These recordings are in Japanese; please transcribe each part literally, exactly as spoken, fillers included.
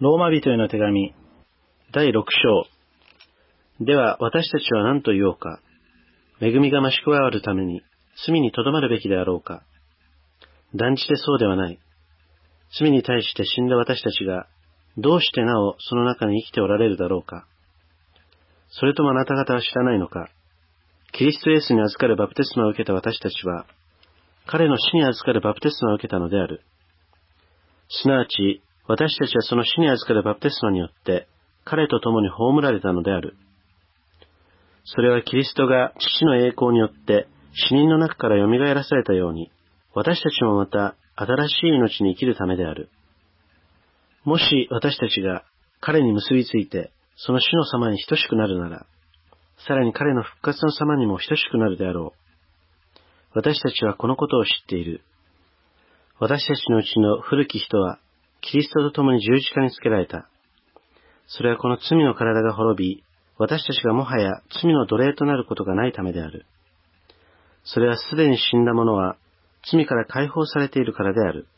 ローマ人への手紙だいろく章。では私たちは何と言おうか。恵みが増し加わるために罪にとどまるべきであろうか。断じてそうではない。罪に対して死んだ私たちがどうしてなおその中に生きておられるだろうか。それともあなた方は知らないのか。キリストイエスに預かるバプテスマを受けた私たちは彼の死に預かるバプテスマを受けたのである。すなわち私たちはその死に預かるバプテスマによって彼と共に葬られたのである。それはキリストが父の栄光によって死人の中から蘇らされたように、私たちもまた新しい命に生きるためである。もし私たちが彼に結びついてその死の様に等しくなるなら、さらに彼の復活の様にも等しくなるであろう。私たちはこのことを知っている。私たちのうちの古き人はキリストと共に十字架につけられた。それはこの罪の体が滅び、私たちがもはや罪の奴隷となることがないためである。それはすでに死んだ者は罪から解放されているからである。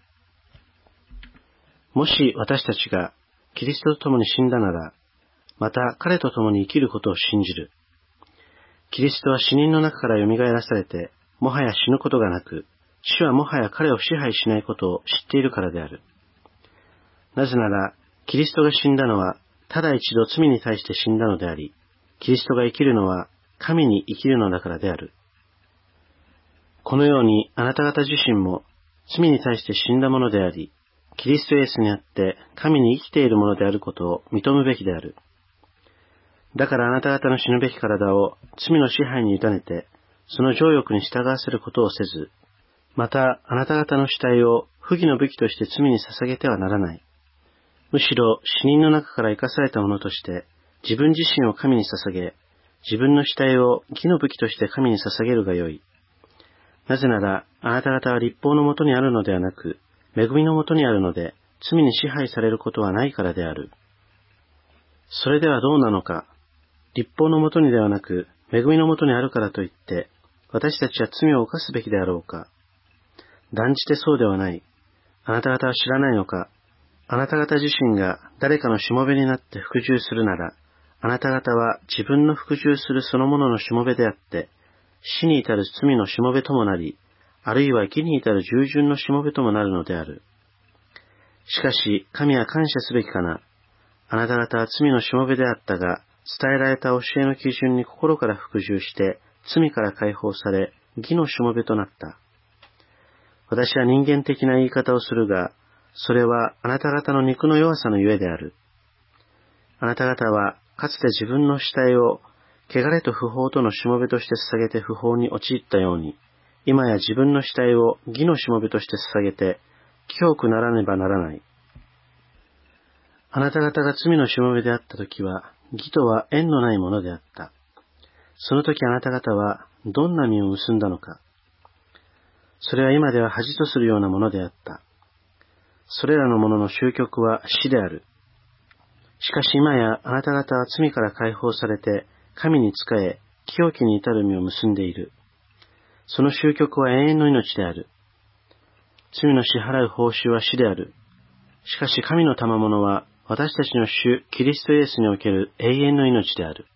もし私たちがキリストと共に死んだなら、また彼と共に生きることを信じる。キリストは死人の中から蘇らされて、もはや死ぬことがなく、死はもはや彼を支配しないことを知っているからである。なぜなら、キリストが死んだのは、ただ一度罪に対して死んだのであり、キリストが生きるのは、神に生きるのだからである。このように、あなた方自身も、罪に対して死んだものであり、キリストイエスにあって、神に生きているものであることを認むべきである。だからあなた方の死ぬべき体を罪の支配に委ねて、その情欲に従わせることをせず、またあなた方の死体を不義の武器として罪に捧げてはならない。むしろ死人の中から生かされたものとして自分自身を神に捧げ、自分の死体を義の武器として神に捧げるがよい。なぜならあなた方は律法のもとにあるのではなく、恵みのもとにあるので、罪に支配されることはないからである。それではどうなのか。律法のもとにではなく、恵みのもとにあるからといって、私たちは罪を犯すべきであろうか。断じてそうではない。あなた方は知らないのか。あなた方自身が誰かのしもべになって服従するなら、あなた方は自分の服従するそのもののしもべであって、死に至る罪のしもべともなり、あるいは義に至る従順のしもべともなるのである。しかし、神は感謝すべきかな。あなた方は罪のしもべであったが、伝えられた教えの基準に心から服従して、罪から解放され、義のしもべとなった。私は人間的な言い方をするが、それはあなた方の肉の弱さのゆえである。あなた方はかつて自分の死体を汚れと不法とのしもべとして捧げて不法に陥ったように、今や自分の死体を義のしもべとして捧げて清くならねばならない。あなた方が罪のしもべであったときは、義とは縁のないものであった。その時あなた方はどんな実を結んだのか。それは今では恥とするようなものであった。それらのものの終局は死である。しかし今やあなた方は罪から解放されて神に仕え、清きに至る実を結んでいる。その終局は永遠の命である。罪の支払う報酬は死である。しかし神の賜物は私たちの主キリストイエスにおける永遠の命である。